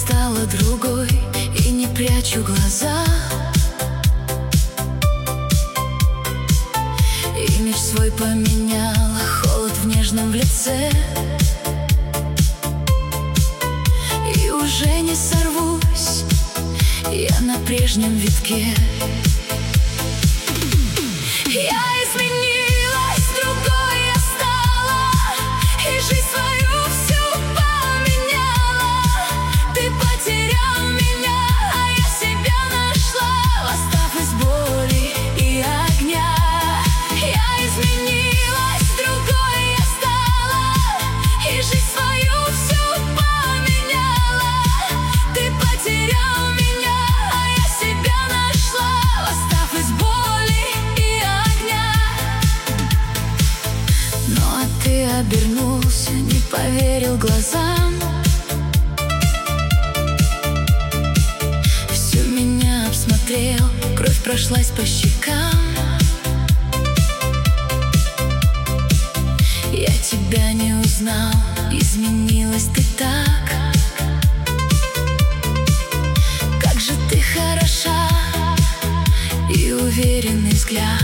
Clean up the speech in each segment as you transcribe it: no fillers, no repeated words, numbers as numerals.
стала другой, и не прячу глаза. Имидж свой поменяла, холод в нежном лице. И уже не сорвусь я на прежнем витке. Я изменилась, другой я стала, и жизнь свою всю поменяла. Ты потерял меня, а я себя нашла, восстав из боли и огня. Я изменилась, другой я стала, и жизнь свою всю поменяла. Ты потерял меня, а я себя нашла, восстав из боли и огня. Ну а ты обернулся, не поверил глазам. Всю меня обсмотрел, кровь прошлась по щекам. Я тебя не узнал, изменилась ты так. Как же ты хороша, и уверенный взгляд.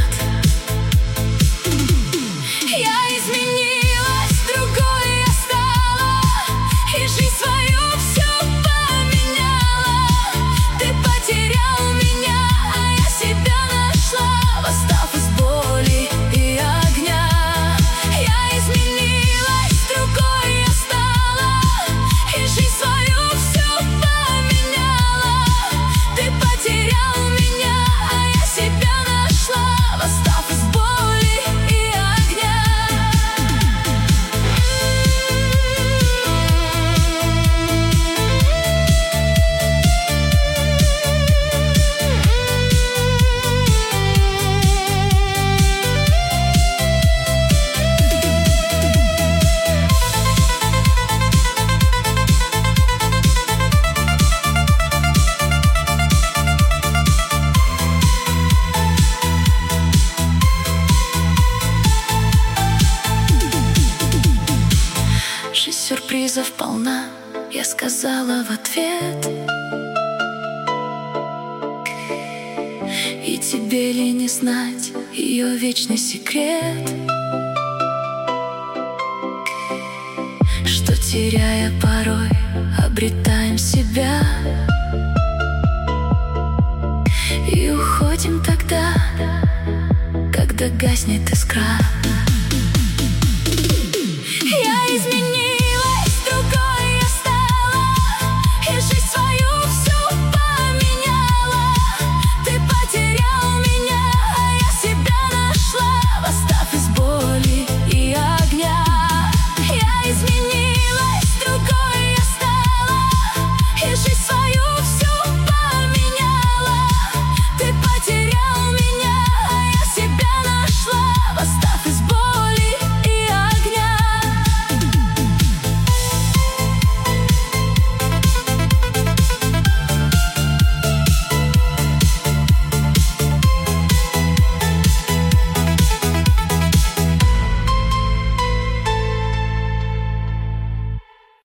Я изменилась, другой я стала, и жизнь свою всю поменяла. Ты потерял меня, а я себя нашла, восстав из боли и огня. Я изменилась, другой я стала, и жизнь свою всю поменяла. Ты потерял меня, а я себя нашла, восстав из боли и огня. Жизнь сюрпризов полна, я сказала в ответ. И тебе ли не знать ее вечный секрет, что, теряя порой, обретаем себя. И уходим тогда, когда гаснет искра.